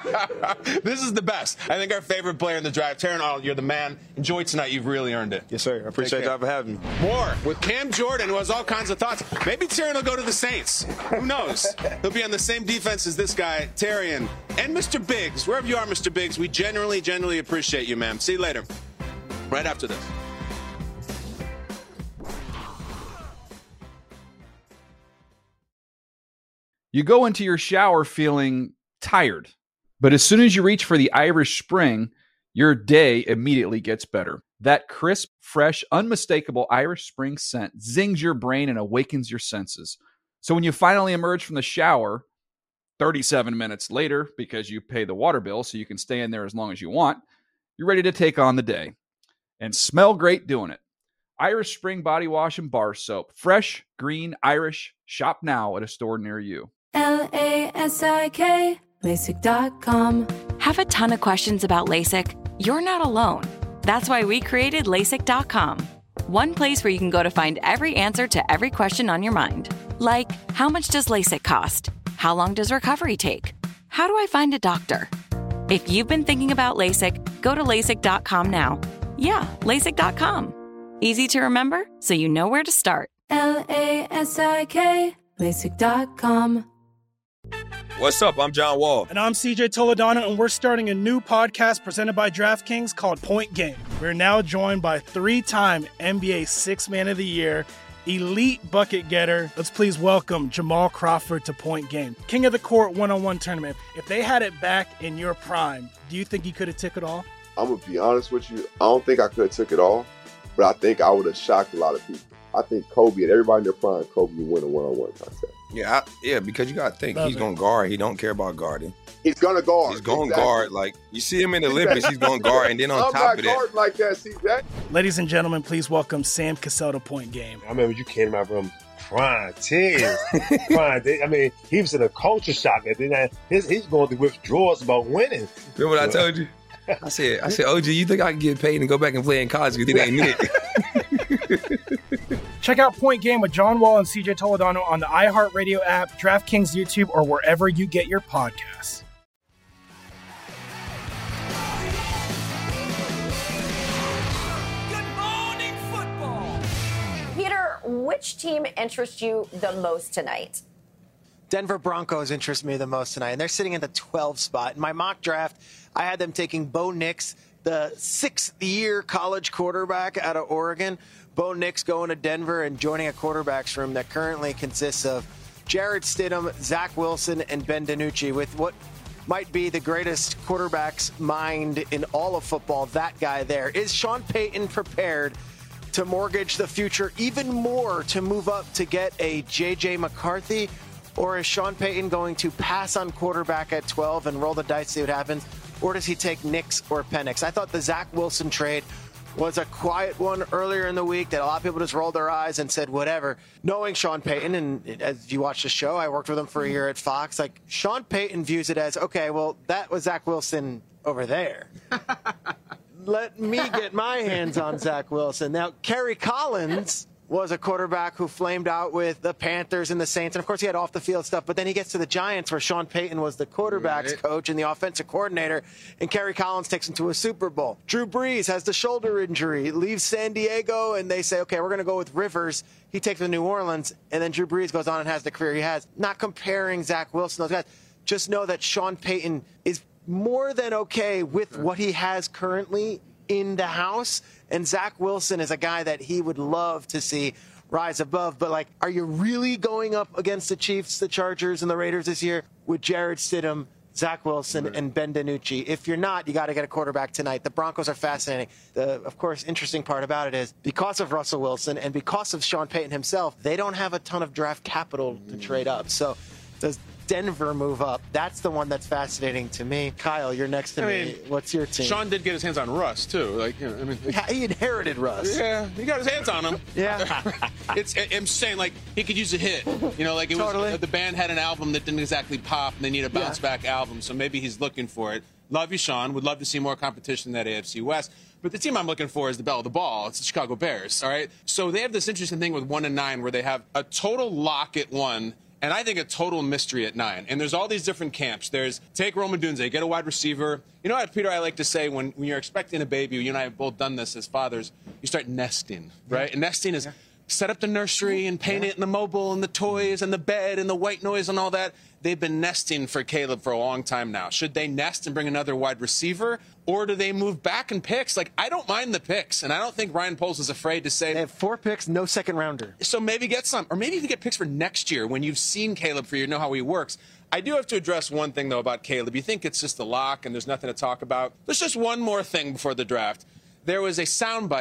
This is the best. I think our favorite player in the draft. Terrion Arnold, you're the man. Enjoy tonight. You've really earned it. Yes, sir. I appreciate y'all for having me. More with Cam Jordan, who has all kinds of thoughts. Maybe Terrion will go to the Saints. Who knows? He'll be on the same defense as this guy, Terrion, and Mister Biggs. Wherever you are, Mister Biggs, we genuinely, genuinely appreciate you, man. See you later. Right after this. You go into your shower feeling tired, but as soon as you reach for the Irish Spring, your day immediately gets better. That crisp, fresh, unmistakable Irish Spring scent zings your brain and awakens your senses. So when you finally emerge from the shower, thirty-seven minutes later, because you pay the water bill so you can stay in there as long as you want, you're ready to take on the day and smell great doing it. Irish Spring Body Wash and Bar Soap. Fresh, green, Irish. Shop now at a store near you. L A S I K, LASIK dot com. Have a ton of questions about LASIK? You're not alone. That's why we created LASIK dot com. One place where you can go to find every answer to every question on your mind. Like, how much does LASIK cost? How long does recovery take? How do I find a doctor? If you've been thinking about LASIK, go to LASIK dot com now. Yeah, LASIK dot com. Easy to remember, so you know where to start. L A S I K, LASIK dot com. What's up? I'm John Wall. And I'm C J Toledano, and we're starting a new podcast presented by DraftKings called Point Game. We're now joined by three-time N B A Sixth Man of the Year, elite bucket getter. Let's please welcome Jamal Crawford to Point Game. King of the Court one-on-one tournament. If they had it back in your prime, do you think you could have took it all? I'm going to be honest with you. I don't think I could have took it all, but I think I would have shocked a lot of people. I think Kobe and everybody in their prime, Kobe would win a one-on-one contest. Yeah, I, yeah, because you got to think, Love he's going to guard. He don't care about guarding. He's going to guard. He's going to exactly. guard. Like, you see him in the Olympics, he's going to guard. And then on I'm top of that. I'm not guarding like that, C J. Ladies and gentlemen, please welcome Sam Cassell to Point Game. I remember you came to my room crying, tears, crying. I mean, he was in a culture shock. And then his, he's going through withdrawals about winning. Remember what I told you? I said, I said, O G, you think I can get paid and go back and play in college because it ain't it? Check out Point Game with John Wall and C J Toledano on the iHeartRadio app, DraftKings YouTube, or wherever you get your podcasts. Good morning, football. Peter, which team interests you the most tonight? Denver Broncos interest me the most tonight, and they're sitting in the twelfth spot. In my mock draft, I had them taking Bo Nix, the sixth-year college quarterback out of Oregon. Bo Nix going to Denver and joining a quarterback's room that currently consists of Jarrett Stidham, Zach Wilson, and Ben DiNucci, with what might be the greatest quarterback's mind in all of football, that guy there. Is Sean Payton prepared to mortgage the future even more to move up to get a J J McCarthy? Or is Sean Payton going to pass on quarterback at twelve and roll the dice, see what happens? Or does he take Nix or Penix? I thought the Zach Wilson trade was a quiet one earlier in the week that a lot of people just rolled their eyes and said, whatever. Knowing Sean Payton, and as you watch the show, I worked with him for a year at Fox, like Sean Payton views it as, okay, well, that was Zach Wilson over there. Let me get my hands on Zach Wilson. Now, Kerry Collins was a quarterback who flamed out with the Panthers and the Saints. And, of course, he had off-the-field stuff. But then he gets to the Giants, where Sean Payton was the quarterback's right. coach and the offensive coordinator, and Kerry Collins takes him to a Super Bowl. Drew Brees has the shoulder injury, leaves San Diego, and they say, okay, we're going to go with Rivers. He takes him to New Orleans, and then Drew Brees goes on and has the career he has. Not comparing Zach Wilson, those guys. Just know that Sean Payton is more than okay with what he has currently in the house. And Zach Wilson is a guy that he would love to see rise above. But, like, are you really going up against the Chiefs, the Chargers, and the Raiders this year with Jarrett Stidham, Zach Wilson, right. and Ben DiNucci? If you're not, you got to get a quarterback tonight. The Broncos are fascinating. The, of course, interesting part about it is because of Russell Wilson and because of Sean Payton himself, they don't have a ton of draft capital to trade up. So does Denver move up? That's the one that's fascinating to me. Kyle, you're next to I me. Mean, What's your team? Sean did get his hands on Russ too. Like, you know, I mean, yeah, he inherited Russ. Yeah, he got his hands on him. yeah, it's. I'm saying, like, he could use a hit. You know, like it totally. was the band had an album that didn't exactly pop, and they need a bounce yeah. back album. So maybe he's looking for it. Love you, Sean. Would love to see more competition in that A F C West. But the team I'm looking for is the belle of the ball. It's the Chicago Bears. All right. So they have this interesting thing with one and nine, where they have a total lock at one. And I think a total mystery at nine. And there's all these different camps. There's take Rome Odunze, get a wide receiver. You know what, Peter, I like to say when, when you're expecting a baby, you and I have both done this as fathers, you start nesting, right? And nesting is set up the nursery and paint yeah. it and the mobile and the toys and the bed and the white noise and all that. They've been nesting for Caleb for a long time now. Should they nest and bring another wide receiver? Or do they move back in picks? Like, I don't mind the picks, and I don't think Ryan Poles is afraid to say... They have four picks, no second rounder. So maybe get some. Or maybe you can get picks for next year when you've seen Caleb for you know how he works. I do have to address one thing, though, about Caleb. You think it's just a lock and there's nothing to talk about. There's just one more thing before the draft. There was a soundbite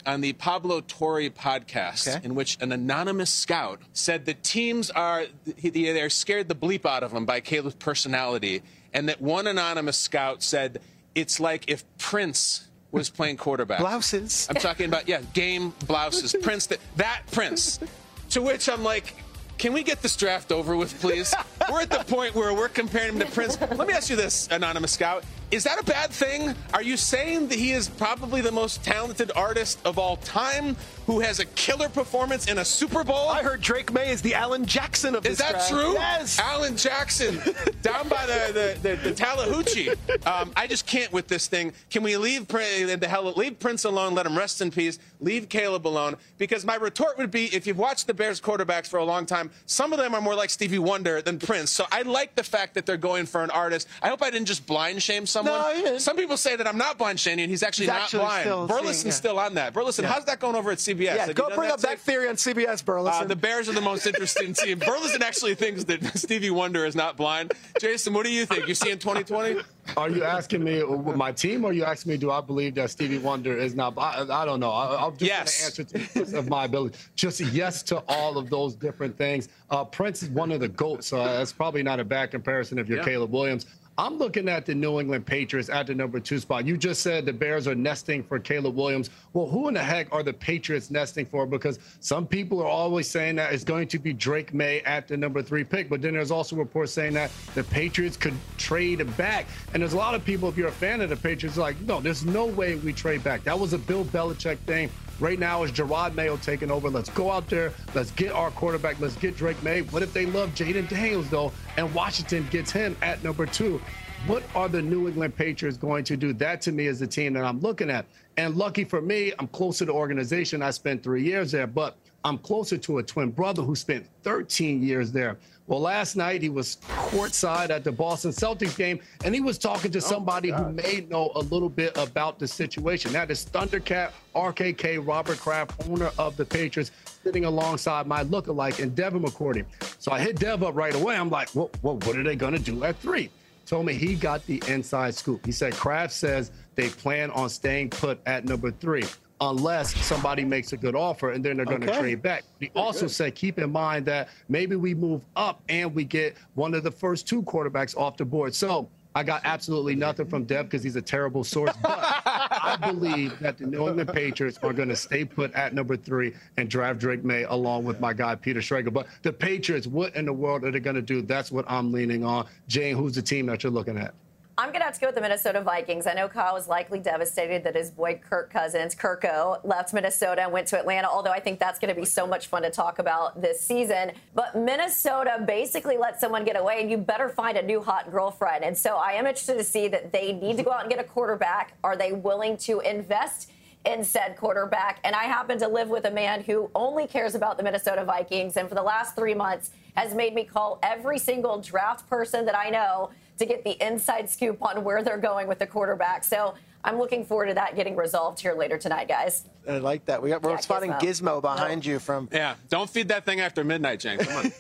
on the Pablo Torre podcast, Okay. in which an anonymous scout said that teams are they're scared the bleep out of him by Caleb's personality, and that one anonymous scout said it's like if Prince was playing quarterback. Blouses. I'm talking about, yeah, game blouses. Prince, that, that Prince. To which I'm like, can we get this draft over with, please? We're at the point where we're comparing him to Prince. Let me ask you this, anonymous scout. Is that a bad thing? Are you saying that he is probably the most talented artist of all time who has a killer performance in a Super Bowl? I heard Drake May is the Alan Jackson of this Is that draft. true? Yes. Alan Jackson, down by the, the, the, the Tallahatchie. Um, I just can't with this thing. Can we leave Prince, the hell, leave Prince alone, let him rest in peace, leave Caleb alone? Because my retort would be, if you've watched the Bears quarterbacks for a long time, some of them are more like Stevie Wonder than Prince. So I like the fact that they're going for an artist. I hope I didn't just blind shame someone. No, you didn't. Some people say that I'm not blind shaming, and he's actually He's not actually blind. still Burleson's seeing, yeah. still on that. Burleson, Yeah. how's that going over at C B S? Yeah, Have you go done bring that up that tape? theory on C B S, Burleson. Uh, the Bears are the most interesting team. Burleson actually thinks that Stevie Wonder is not blind. Jason, what do you think? You see in twenty twenty? Are you asking me uh, my team, or are you asking me do I believe that Stevie Wonder is not? I, I don't know. I, I'll just Yes. answer to the best of my ability. Just yes to all of those different things. Uh, Prince is one of the GOATs, so that's probably not a bad comparison if you're Yeah. Caleb Williams. I'm looking at the New England Patriots at the number two spot. You just said the Bears are nesting for Caleb Williams. Well, who in the heck are the Patriots nesting for? Because some people are always saying that it's going to be Drake May at the number three pick. But then there's also reports saying that the Patriots could trade back. And there's a lot of people, if you're a fan of the Patriots, like, no, there's no way we trade back. That was a Bill Belichick thing. Right now is Gerard Mayo taking over. Let's go out there. Let's get our quarterback. Let's get Drake May. What if they love Jaden Daniels, though, and Washington gets him at number two? What are the New England Patriots going to do? That, to me, is the team that I'm looking at. And lucky for me, I'm closer to the organization. I spent three years there, but I'm closer to a twin brother who spent thirteen years there. Well, last night he was courtside at the Boston Celtics game, and he was talking to somebody who may know a little bit about the situation. That is Thundercat R K K Robert Kraft, owner of the Patriots, sitting alongside my lookalike and Devin McCourty. So I hit Dev up right away. I'm like, well, well what are they going to do at three? Told me he got the inside scoop. He said Kraft says they plan on staying put at number three unless somebody makes a good offer, and then they're going to Okay. trade back. He also said keep in mind that maybe we move up and we get one of the first two quarterbacks off the board. So I got absolutely nothing from Deb because he's a terrible source. But I believe that the New England Patriots are going to stay put at number three and draft Drake May along with my guy, Peter Schrager. But the Patriots, what in the world are they going to do? That's what I'm leaning on. Jane, who's the team that you're looking at? I'm going to have to go with the Minnesota Vikings. I know Kyle was likely devastated that his boy Kirk Cousins, Kirko, left Minnesota and went to Atlanta, although I think that's going to be so much fun to talk about this season. But Minnesota basically let someone get away, and you better find a new hot girlfriend. And so I am interested to see that they need to go out and get a quarterback. Are they willing to invest in said quarterback? And I happen to live with a man who only cares about the Minnesota Vikings, and for the last three months has made me call every single draft person that I know to get the inside scoop on where they're going with the quarterback. So I'm looking forward to that getting resolved here later tonight, guys. I like that. We got, we're Yeah, spotting Gizmo, Gizmo. behind you from. Yeah, don't feed that thing after midnight, Jane. Come on.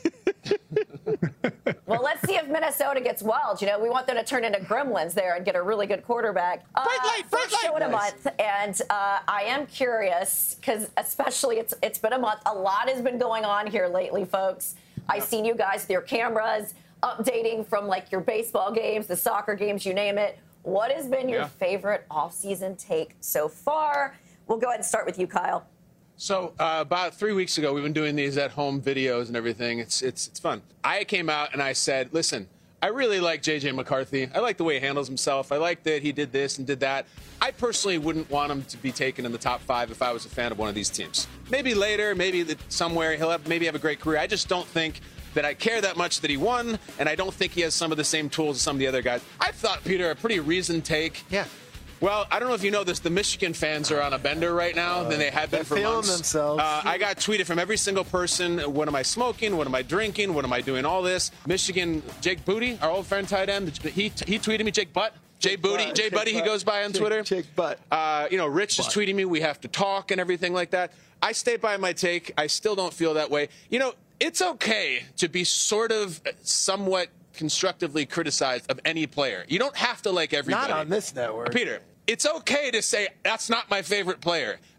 Well, let's see if Minnesota gets wild. You know, we want them to turn into gremlins there and get a really good quarterback. Uh, Bright light, bright first show light. in a month, and uh, I am curious because especially it's it's been a month. A lot has been going on here lately, folks. I've seen you guys with your cameras updating from like your baseball games, the soccer games, you name it. What has been your Yeah. favorite off-season take so far? We'll go ahead and start with you, Kyle. So uh, about three weeks ago, we've been doing these at-home videos and everything. It's it's it's fun. I came out and I said, listen, I really like J J McCarthy. I like the way he handles himself. I like that he did this and did that. I personally wouldn't want him to be taken in the top five if I was a fan of one of these teams. Maybe later, maybe that somewhere he'll have, maybe have a great career. I just don't think that I care that much that he won, and I don't think he has some of the same tools as some of the other guys. I thought, Peter, a pretty reasoned take. Yeah. Well, I don't know if you know this. The Michigan fans are on a bender right now than they have been They're for feeling months. themselves. Uh, I got tweeted from every single person. What am I smoking? What am I drinking? What am I doing? All this. Michigan, Jake Booty, our old friend tight end, he he tweeted me, Jake Butt. Jay Booty, Butt, Jay Jake Buddy, he Butt. goes by on Jake- Twitter. Jake Butt. Uh, you know, Rich is Butt. tweeting me, we have to talk and everything like that. I stay by my take. I still don't feel that way. You know, it's okay to be sort of somewhat constructively criticized of any player. You don't have to like everybody. Not on this network. Peter, it's okay to say that's not my favorite player.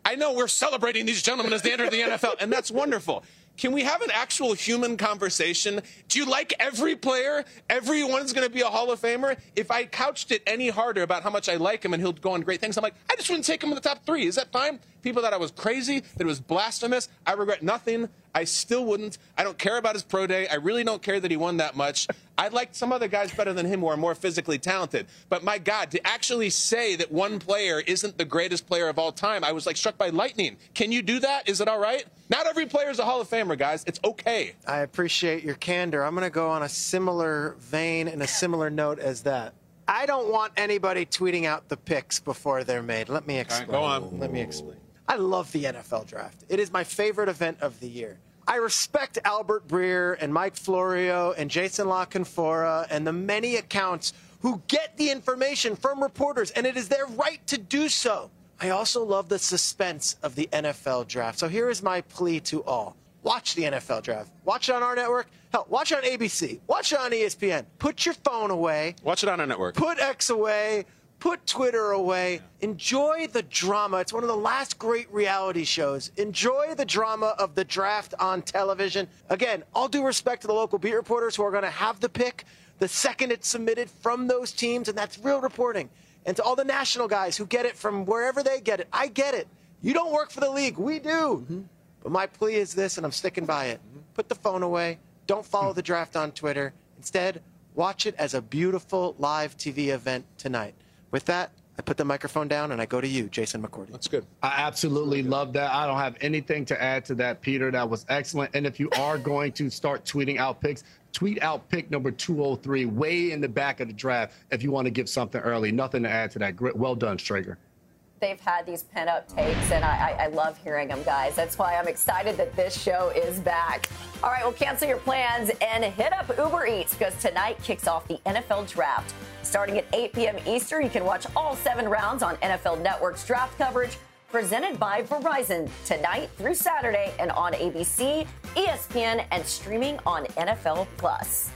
I know we're celebrating these gentlemen as they enter the N F L, and that's wonderful. Can we have an actual human conversation? Do you like every player? Everyone's going to be a Hall of Famer? If I couched it any harder about how much I like him and he'll go on great things, I'm like, I just wouldn't take him in the top three. Is that fine? People thought I was crazy, that it was blasphemous. I regret nothing. I still wouldn't. I don't care about his pro day. I really don't care that he won that much. I like some other guys better than him who are more physically talented. But my God, to actually say that one player isn't the greatest player of all time, I was like struck by lightning. Can you do that? Is it all right? Not every player is a Hall of Famer, guys. It's okay. I appreciate your candor. I'm going to go on a similar vein and a similar note as that. I don't want anybody tweeting out the picks before they're made. Let me explain. Go on. Let me explain. I love the N F L draft. It is my favorite event of the year. I respect Albert Breer and Mike Florio and Jason La Canfora and the many accounts who get the information from reporters, and it is their right to do so. I also love the suspense of the N F L draft. So here is my plea to all. Watch the N F L draft. Watch it on our network. Hell, watch it on A B C. Watch it on E S P N. Put your phone away. Watch it on our network. Put X away. Put Twitter away. Enjoy the drama. It's one of the last great reality shows. Enjoy the drama of the draft on television. Again, all due respect to the local beat reporters who are going to have the pick the second it's submitted from those teams, and that's real reporting. And to all the national guys who get it from wherever they get it, I get it. You don't work for the league. We do. Mm-hmm. But my plea is this, and I'm sticking by it. Mm-hmm. Put the phone away. Don't follow the draft on Twitter. Instead, watch it as a beautiful live T V event tonight. With that, I put the microphone down and I go to you, Jason McCourty. That's good. I absolutely love that. I don't have anything to add to that, Peter. That was excellent. And if you are going to start tweeting out picks, tweet out pick number two oh three way in the back of the draft if you want to give something early. Nothing to add to that. Great. Well done, Strager. They've had these pent-up takes, and I, I, I love hearing them, guys. That's why I'm excited that this show is back. All right, well, cancel your plans and hit up Uber Eats because tonight kicks off the N F L Draft. Starting at eight p.m. Eastern, you can watch all seven rounds on N F L Network's draft coverage presented by Verizon tonight through Saturday and on A B C, E S P N, and streaming on N F L Plus.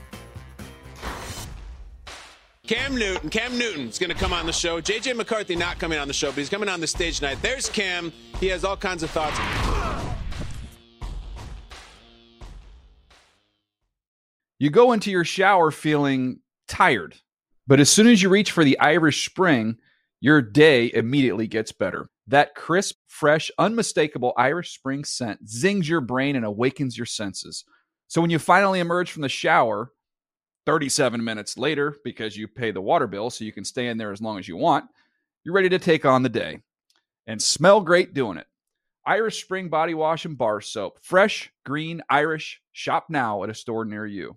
Cam Newton. Cam Newton's going to come on the show. J J McCarthy not coming on the show, but he's coming on the stage tonight. There's Cam. He has all kinds of thoughts. You go into your shower feeling tired, but as soon as you reach for the Irish Spring, your day immediately gets better. That crisp, fresh, unmistakable Irish Spring scent zings your brain and awakens your senses. So when you finally emerge from the shower, thirty-seven minutes later, because you pay the water bill so you can stay in there as long as you want, you're ready to take on the day and smell great doing it. Irish Spring Body Wash and Bar Soap. Fresh, green, Irish. Shop now at a store near you.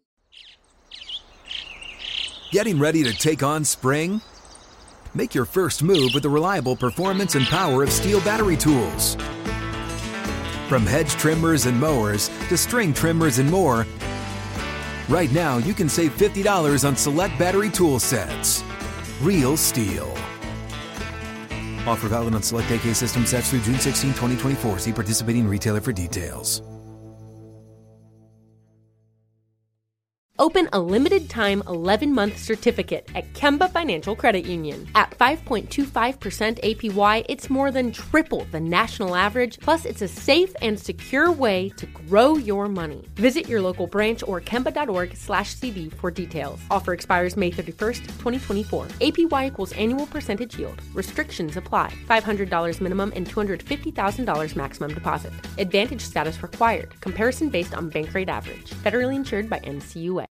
Getting ready to take on spring? Make your first move with the reliable performance and power of Steel battery tools. From hedge trimmers and mowers to string trimmers and more, right now, you can save fifty dollars on select battery tool sets. Real Steel. Offer valid on select A K system sets through June sixteenth, twenty twenty-four. See participating retailer for details. Open a limited-time eleven-month certificate at Kemba Financial Credit Union. At five point two five percent A P Y, it's more than triple the national average, plus it's a safe and secure way to grow your money. Visit your local branch or kemba.org slash CD for details. Offer expires May thirty-first, twenty twenty-four. A P Y equals annual percentage yield. Restrictions apply. five hundred dollars minimum and two hundred fifty thousand dollars maximum deposit. Advantage status required. Comparison based on bank rate average. Federally insured by N C U A.